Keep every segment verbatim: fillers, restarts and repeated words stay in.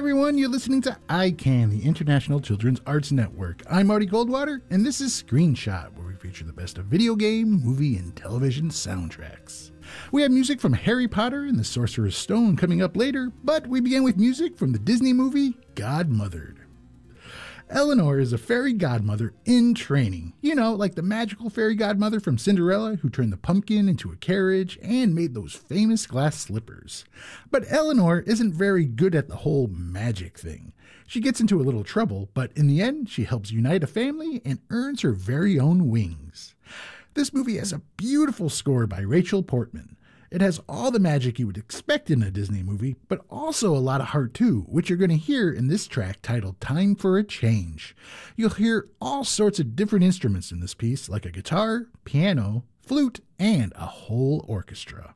everyone, you're listening to I CAN, the International Children's Arts Network. I'm Marty Goldwater, and this is Screenshot, where we feature the best of video game, movie, and television soundtracks. We have music from Harry Potter and the Sorcerer's Stone coming up later, but we begin with music from the Disney movie Godmothered. Eleanor is a fairy godmother in training. You know, like the magical fairy godmother from Cinderella who turned the pumpkin into a carriage and made those famous glass slippers. But Eleanor isn't very good at the whole magic thing. She gets into a little trouble, but in the end, she helps unite a family and earns her very own wings. This movie has a beautiful score by Rachel Portman. It has all the magic you would expect in a Disney movie, but also a lot of heart too, which you're going to hear in this track titled Time for a Change. You'll hear all sorts of different instruments in this piece, like a guitar, piano, flute, and a whole orchestra.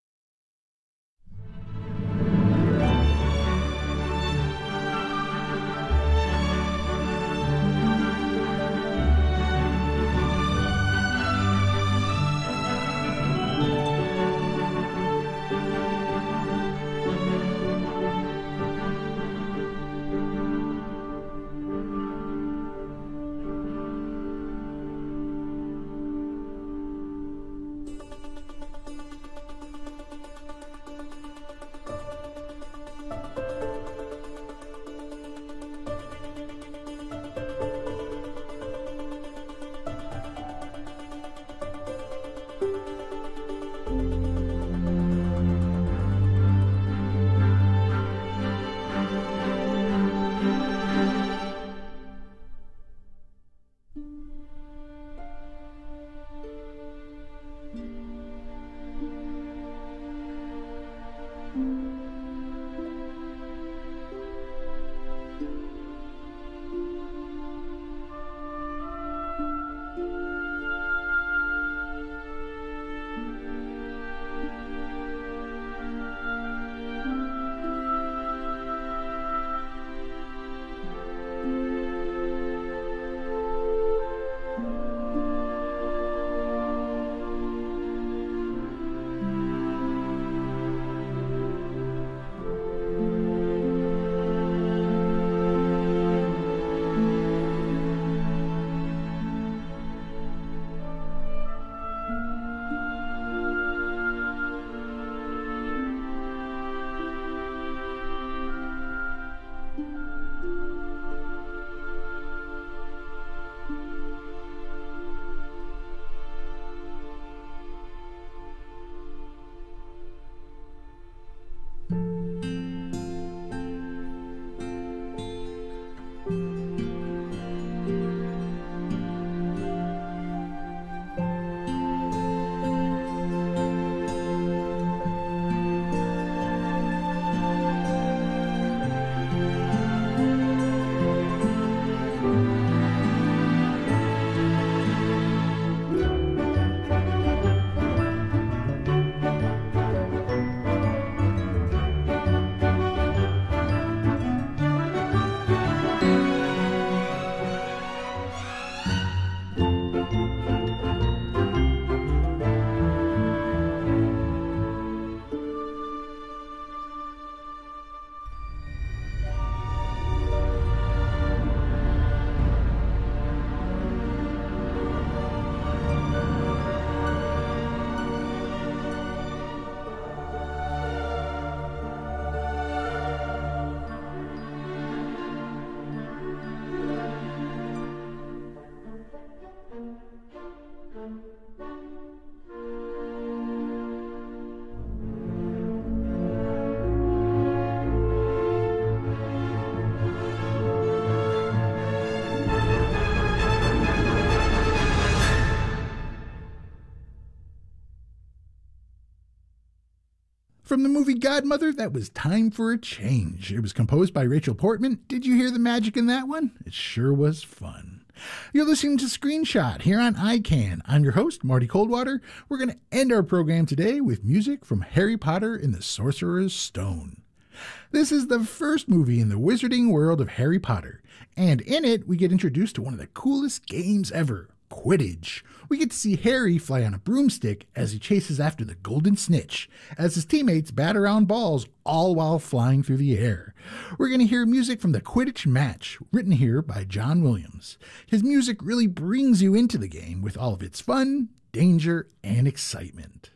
From the movie Godmother, that was Time for a Change. It was composed by Rachel Portman. Did you hear the magic in that one? It sure was fun. You're listening to Screenshot here on I CAN. I'm your host, Marty Coldwater. We're going to end our program today with music from Harry Potter and the Sorcerer's Stone. This is the first movie in the wizarding world of Harry Potter, and in it we get introduced to one of the coolest games ever, Quidditch. We get to see Harry fly on a broomstick as he chases after the Golden Snitch, as his teammates bat around balls all while flying through the air. We're going to hear music from the Quidditch match, written here by John Williams. His music really brings you into the game with all of its fun, danger, and excitement.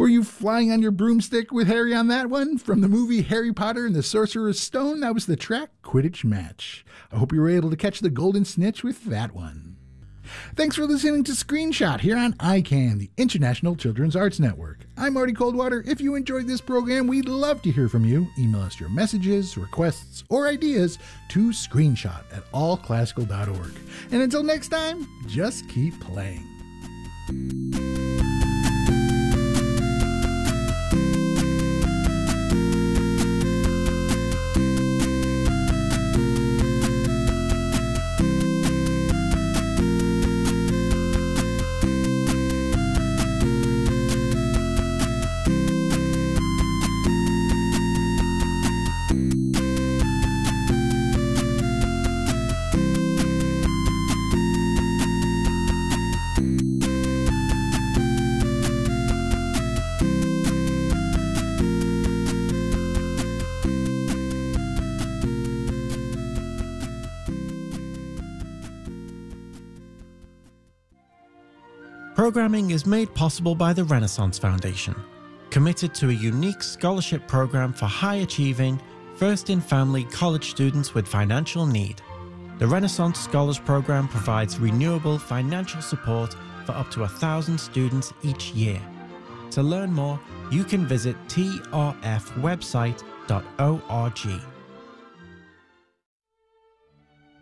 Were you flying on your broomstick with Harry on that one? From the movie Harry Potter and the Sorcerer's Stone, that was the track Quidditch Match. I hope you were able to catch the golden snitch with that one. Thanks for listening to Screenshot here on I CAN, the International Children's Arts Network. I'm Marty Coldwater. If you enjoyed this program, we'd love to hear from you. Email us your messages, requests, or ideas to screenshot at all classical dot org. And until next time, just keep playing. Programming is made possible by the Renaissance Foundation, committed to a unique scholarship program for high-achieving, first-in-family college students with financial need. The Renaissance Scholars Program provides renewable financial support for up to a thousand students each year. To learn more, you can visit t r f website dot org.